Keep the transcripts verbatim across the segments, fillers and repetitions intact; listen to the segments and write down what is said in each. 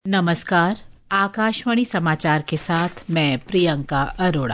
नमस्कार, आकाशवाणी समाचार के साथ मैं प्रियंका अरोड़ा।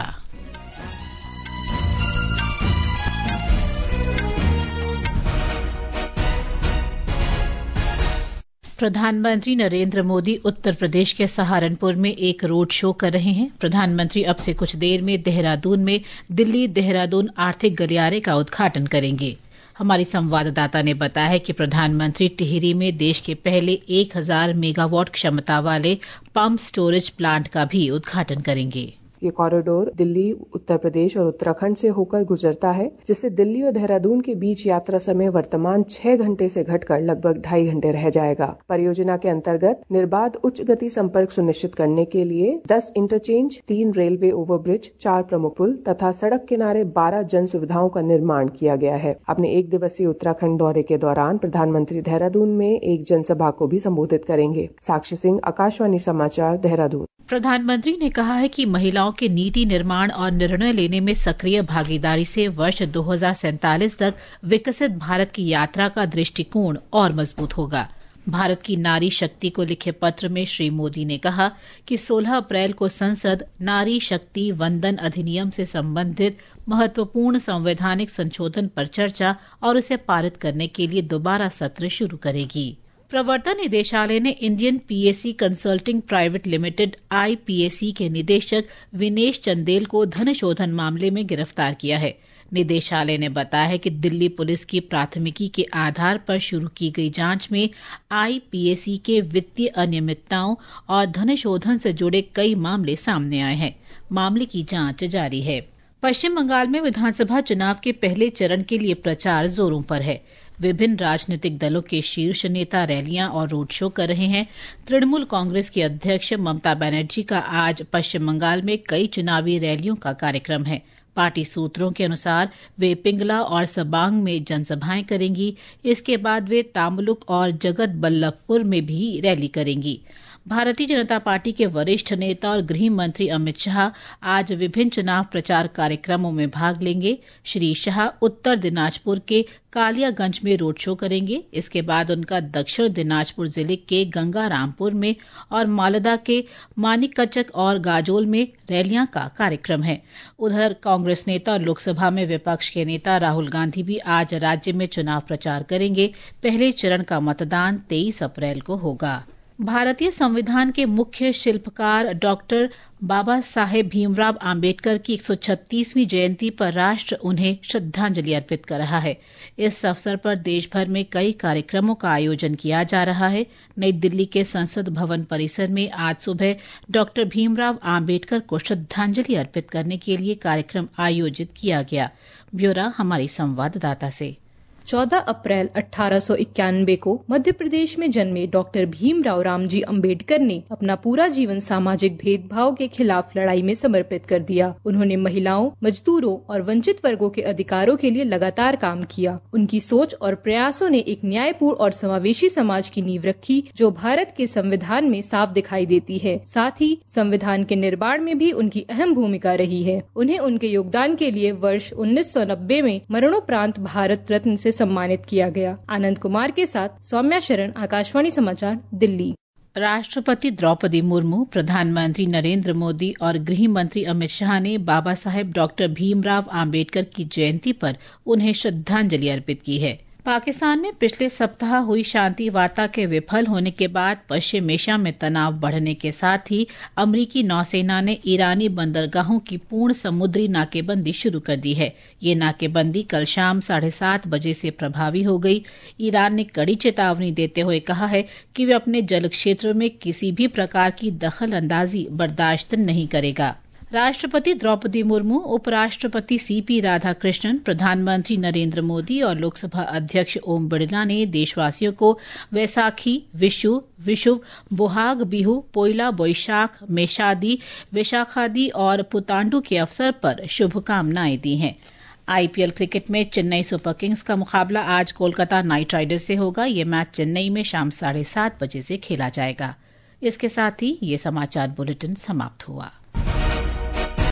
प्रधानमंत्री नरेंद्र मोदी उत्तर प्रदेश के सहारनपुर में एक रोड शो कर रहे हैं। प्रधानमंत्री अब से कुछ देर में देहरादून में दिल्ली देहरादून आर्थिक गलियारे का उद्घाटन करेंगे। हमारी संवाददाता ने बताया है कि प्रधानमंत्री टिहरी में देश के पहले एक हज़ार मेगावाट क्षमता वाले पंप स्टोरेज प्लांट का भी उद्घाटन करेंगे। ये कॉरिडोर दिल्ली, उत्तर प्रदेश और उत्तराखंड से होकर गुजरता है, जिससे दिल्ली और देहरादून के बीच यात्रा समय वर्तमान छह घंटे से घटकर लगभग ढाई घंटे रह जाएगा। परियोजना के अंतर्गत निर्बाध उच्च गति संपर्क सुनिश्चित करने के लिए दस इंटरचेंज, तीन रेलवे ओवरब्रिज, चार प्रमुख पुल तथा सड़क किनारे बारह जन सुविधाओं का निर्माण किया गया है। अपने एक दिवसीय उत्तराखंड दौरे के दौरान प्रधानमंत्री देहरादून में एक जनसभा को भी संबोधित करेंगे। साक्षी सिंह, आकाशवाणी समाचार, देहरादून। प्रधानमंत्री ने कहा है कि महिलाओं के नीति निर्माण और निर्णय लेने में सक्रिय भागीदारी से वर्ष दो हज़ार सैंतालीस तक विकसित भारत की यात्रा का दृष्टिकोण और मजबूत होगा। भारत की नारी शक्ति को लिखे पत्र में श्री मोदी ने कहा कि सोलह अप्रैल को संसद नारी शक्ति वंदन अधिनियम से संबंधित महत्वपूर्ण संवैधानिक संशोधन पर चर्चा और उसे पारित करने के लिए दोबारा सत्र शुरू करेगी। प्रवर्तन निदेशालय ने Indian PAC consulting private limited IPAC के निदेशक विनेश चंदेल को धन शोधन मामले में गिरफ्तार किया है। निदेशालय ने बताया है कि दिल्ली पुलिस की प्राथमिकी के आधार पर शुरू की गई जांच में आईपीएसी के वित्तीय अनियमितताओं और धन शोधन से जुड़े कई मामले सामने आए हैं। मामले की जांच जारी है। पश्चिम बंगाल में विधानसभा चुनाव के पहले चरण के लिए प्रचार जोरों पर है। विभिन्न राजनीतिक दलों के शीर्ष नेता रैलियां और रोड शो कर रहे हैं। तृणमूल कांग्रेस की अध्यक्ष ममता बनर्जी का आज पश्चिम बंगाल में कई चुनावी रैलियों का कार्यक्रम है। पार्टी सूत्रों के अनुसार वे पिंगला और सबांग में जनसभाएं करेंगी। इसके बाद वे तामलुक और जगत बल्लभपुर में भी रैली करेंगी। भारतीय जनता पार्टी के वरिष्ठ नेता और गृह मंत्री अमित शाह आज विभिन्न चुनाव प्रचार कार्यक्रमों में भाग लेंगे। श्री शाह उत्तर दिनाजपुर के कालियागंज में रोड शो करेंगे। इसके बाद उनका दक्षिण दिनाजपुर जिले के गंगारामपुर में और मालदा के मानिकचक और गाजोल में रैलियां का कार्यक्रम है। उधर कांग्रेस नेता और लोकसभा में विपक्ष के नेता राहुल गांधी भी आज राज्य में चुनाव प्रचार करेंगे। पहले चरण का मतदान तेईस अप्रैल को होगा। भारतीय संविधान के मुख्य शिल्पकार डॉक्टर बाबा साहेब भीमराव आम्बेडकर की एक सौ छत्तीसवीं जयंती पर राष्ट्र उन्हें श्रद्धांजलि अर्पित कर रहा है। इस अवसर पर देश भर में कई कार्यक्रमों का आयोजन किया जा रहा है। नई दिल्ली के संसद भवन परिसर में आज सुबह डॉक्टर भीमराव आम्बेडकर को श्रद्धांजलि अर्पित करने के लिए कार्यक्रम आयोजित किया गया। ब्यौरा हमारी संवाददाता से। चौदह अप्रैल अठारह सौ इक्यानवे को मध्य प्रदेश में जन्मे डॉक्टर भीमराव रामजी अंबेडकर ने अपना पूरा जीवन सामाजिक भेदभाव के खिलाफ लड़ाई में समर्पित कर दिया। उन्होंने महिलाओं, मजदूरों और वंचित वर्गों के अधिकारों के लिए लगातार काम किया। उनकी सोच और प्रयासों ने एक न्यायपूर्ण और समावेशी समाज की नींव रखी, जो भारत के संविधान में साफ दिखाई देती है। साथ ही संविधान के निर्माण में भी उनकी अहम भूमिका रही है। उन्हें उनके योगदान के लिए वर्ष उन्नीस सौ नब्बे में मरणोपरांत भारत रत्न से सम्मानित किया गया। आनंद कुमार के साथ सौम्या शरण, आकाशवाणी समाचार, दिल्ली। राष्ट्रपति द्रौपदी मुर्मू, प्रधानमंत्री नरेंद्र मोदी और गृह मंत्री अमित शाह ने बाबा साहेब डॉक्टर भीमराव आम्बेडकर की जयंती पर उन्हें श्रद्धांजलि अर्पित की है। पाकिस्तान में पिछले सप्ताह हुई शांति वार्ता के विफल होने के बाद पश्चिम एशिया में तनाव बढ़ने के साथ ही अमेरिकी नौसेना ने ईरानी बंदरगाहों की पूर्ण समुद्री नाकेबंदी शुरू कर दी है। ये नाकेबंदी कल शाम साढ़े सात बजे से प्रभावी हो गई। ईरान ने कड़ी चेतावनी देते हुए कहा है कि वे अपने जल क्षेत्र में किसी भी प्रकार की दखल अंदाजी बर्दाश्त नहीं करेगा। राष्ट्रपति द्रौपदी मुर्मू, उपराष्ट्रपति सीपी राधाकृष्णन, प्रधानमंत्री नरेंद्र मोदी और लोकसभा अध्यक्ष ओम बिरला ने देशवासियों को वैसाखी, विशु, विशुव, बोहाग बिहू, पोइला बोईशाख, मेषादी, वैशाखादी और पुतांडु के अवसर पर शुभकामनाएं दी हैं। आईपीएल क्रिकेट में चेन्नई सुपर किंग्स का मुकाबला आज कोलकाता नाइट राइडर्स से होगा। ये मैच चेन्नई में शाम साढ़े सात बजे से खेला जाएगा। इसके साथ ही ये समाचार बुलेटिन समाप्त हुआ।